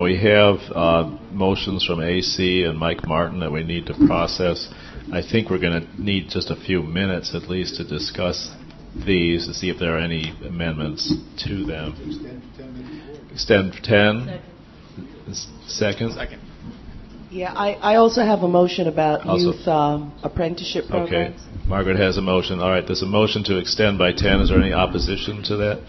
We have motions from AC and Mike Martin that we need to process. I think we're going to need just a few minutes at least to discuss these to see if there are any amendments to them. Extend 10? Second? Yeah, I also have a motion about youth apprenticeship programs. Okay. Margaret has a motion. All right, there's a motion to extend by 10. Is there any opposition to that?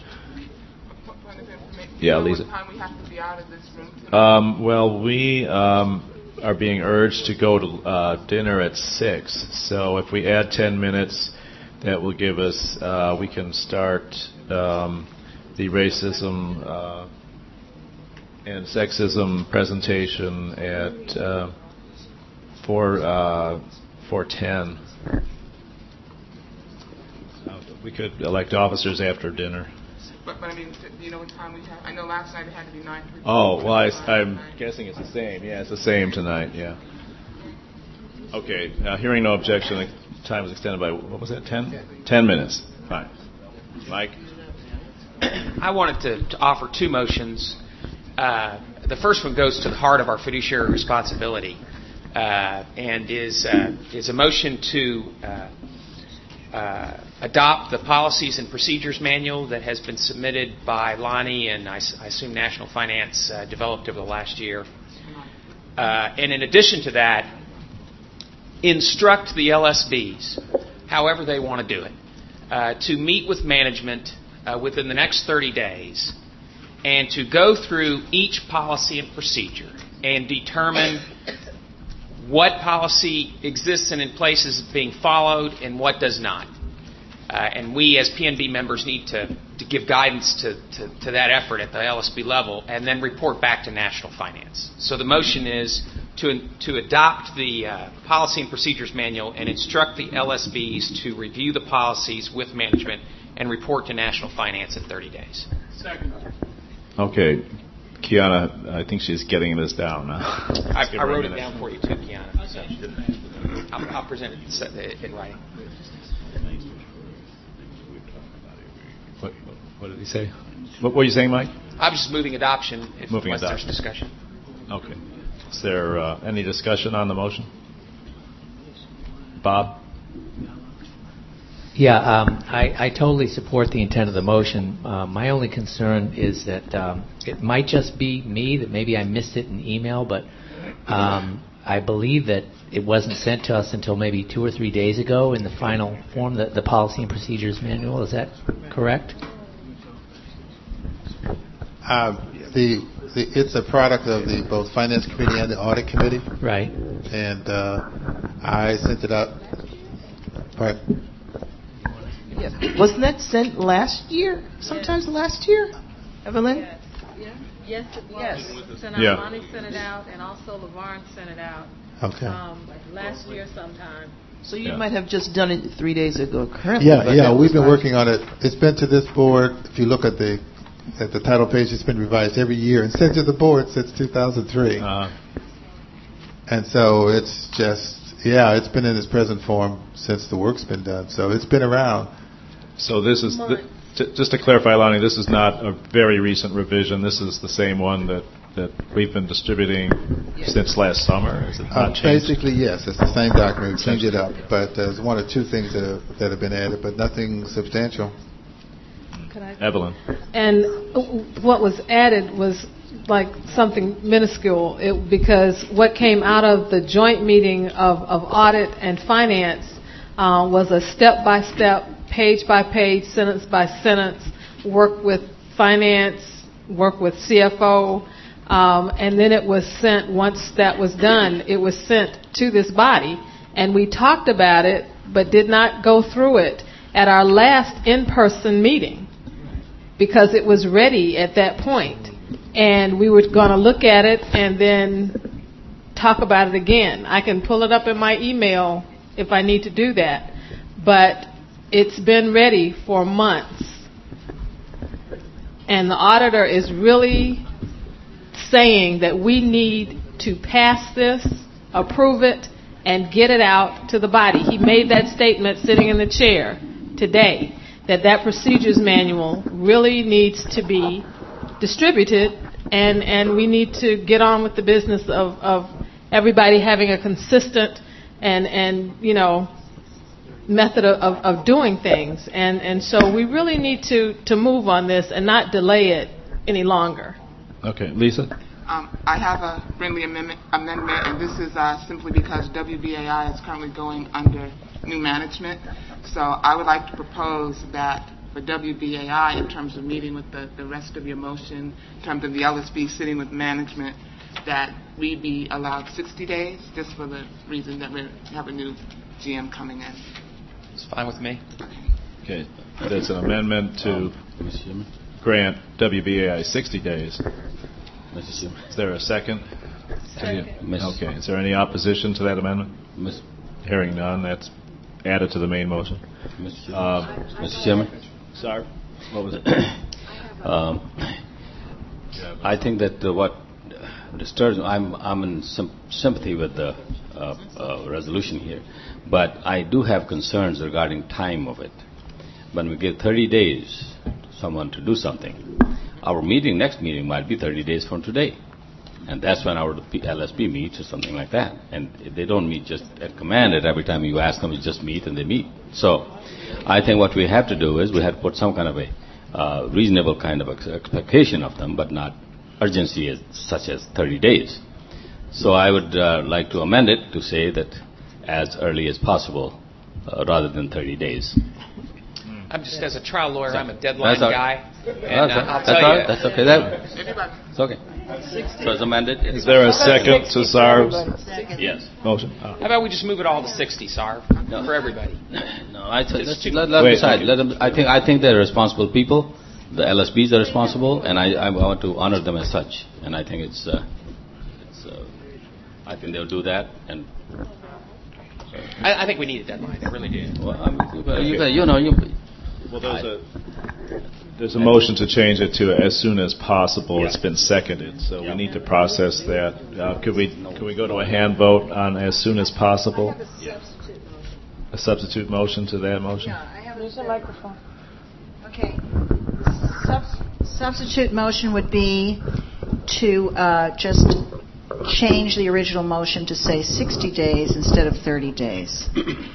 Yeah, Lisa. What time we have to be out of this room? Well, we are being urged to go to dinner at 6. So if we add 10 minutes, that will give us, we can start the racism and sexism presentation at 4:10. We could elect officers after dinner. But I mean, do you know what time we have? I know last night it had to be 9. Oh, well, I'm guessing it's the same. Yeah, it's the same tonight, yeah. Okay, hearing no objection, the time is extended by, what was that, 10? 10 minutes. Fine. Mike? I wanted to offer two motions. The first one goes to the heart of our fiduciary responsibility and is a motion to adopt the policies and procedures manual that has been submitted by Lonnie and I assume National Finance developed over the last year. And in addition to that, instruct the LSBs, however they want to do it, to meet with management within the next 30 days and to go through each policy and procedure and determine what policy exists and in place is being followed and what does not. And we as PNB members need to give guidance to that effort at the LSB level and then report back to National Finance. So the motion is to adopt the policy and procedures manual and instruct the LSBs to review the policies with management and report to National Finance in 30 days. Second. Okay. Kiana, I think she's getting this down now. I wrote it down for you too, Kiana. So I'll present it in writing. What did he say? What were you saying, Mike? I'm just moving adoption unless there's discussion. Okay. Is there any discussion on the motion? Bob? Yeah, I totally support the intent of the motion. My only concern is that it might just be me, that maybe I missed it in email, but I believe that it wasn't sent to us until maybe 2 or 3 days ago in the final form, the policy and procedures manual. Is that correct? It's a product of the both Finance Committee and the Audit Committee. Right. And I sent it out. Pardon? Yeah. Wasn't that sent last year? Sometimes last year? Evelyn? Yes, it was. Lonnie sent it out, and also Laverne sent it out. Okay. Last year sometime. So you might have just done it 3 days ago, currently. Yeah, we've been working on it. It's been to this board. If you look at the title page, it's been revised every year and sent to the board since 2003. And so it's just, it's been in its present form since the work's been done. So it's been around. So this is, just to clarify, Lonnie, this is not a very recent revision. This is the same one that we've been distributing since last summer. Is it not changed? Basically, yes. It's the same document. We changed it up. But there's 1 or 2 things that have been added, but nothing substantial. Evelyn. And what was added was like something minuscule because what came out of the joint meeting of audit and finance was a step-by-step, page-by-page, sentence-by-sentence work with finance, work with CFO, and then it was sent, once that was done, it was sent to this body. And we talked about it, but did not go through it at our last in-person meeting because it was ready at that point. And we were going to look at it and then talk about it again. I can pull it up in my email if I need to do that. But it's been ready for months. And the auditor is really saying that we need to pass this, approve it, and get it out to the body. He made that statement sitting in the chair today, that procedures manual really needs to be distributed and we need to get on with the business of everybody having a consistent and method of doing things. And so we really need to move on this and not delay it any longer. Okay, Lisa? I have a friendly amendment, and this is simply because WBAI is currently going under new management. So I would like to propose that for WBAI, in terms of meeting with the rest of your motion, in terms of the LSB sitting with management, that we be allowed 60 days, just for the reason that we have a new GM coming in. It's fine with me. Okay, there's an amendment to grant WBAI 60 days. Is there a second? Okay, is there any opposition to that amendment? Hearing none, that's added to the main motion. Mr. Chairman? Sorry? What was it? I think that what disturbs me, I'm in sympathy with the resolution here, but I do have concerns regarding time of it. When we give 30 days to someone to do something, our next meeting might be 30 days from today. And that's when our LSP meets or something like that. And they don't meet just at command at every time you ask them, you just meet and they meet. So I think what we have to do is we have to put some kind of a reasonable kind of expectation of them, but not urgency such as 30 days. So I would like to amend it to say that as early as possible rather than 30 days. I'm just, as a trial lawyer, I'm a deadline guy. And I'll tell you. That's okay. It's okay. So it's amended. Is there a second to Sarv's Yes. motion? How about we just move it all to 60, Sarv, for everybody? No, I think let them decide. Let them. I think they're responsible people. The LSBs are responsible, and I want to honor them as such. And I think I think they'll do that. And I think we need a deadline. I really do. Well, there's a motion to change it to as soon as possible. Yeah. It's been seconded, so we need to process that. Could we go to a hand vote on as soon as possible? Yes. A substitute motion to that motion? Yeah, I have a microphone. Okay. Substitute motion would be to just change the original motion to say 60 days instead of 30 days.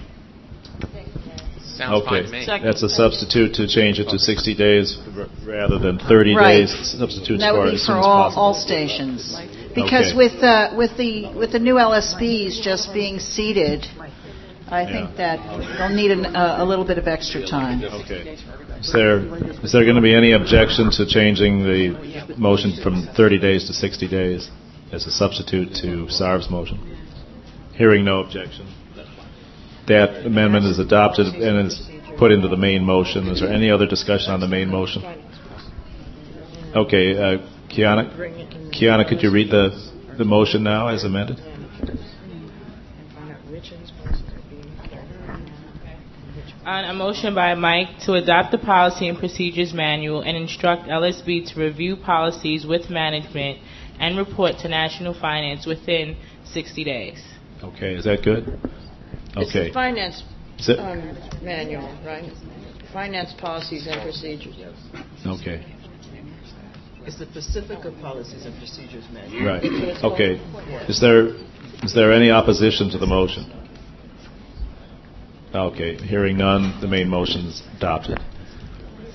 Sounds fine to me. That's a substitute to change it to 60 days rather than 30 days. Substitutes that would be as for soon as possible. all stations. Because with the new LSBs just being seated, I think that they'll need a little bit of extra time. Okay. Is there going to be any objection to changing the motion from 30 days to 60 days as a substitute to Sarv's motion? Hearing no objection. That amendment is adopted and is put into the main motion. Is there any other discussion on the main motion? Okay, Kiana, could you read the motion now as amended? On a motion by Mike to adopt the Policy and Procedures Manual and instruct LSB to review policies with management and report to National Finance within 60 days. Okay, is that good? Okay. It's the finance manual, right? Finance policies and procedures. Okay. It's the Pacifica Policies and Procedures Manual. Right. Okay. Is there any opposition to the motion? Okay. Hearing none, the main motion is adopted.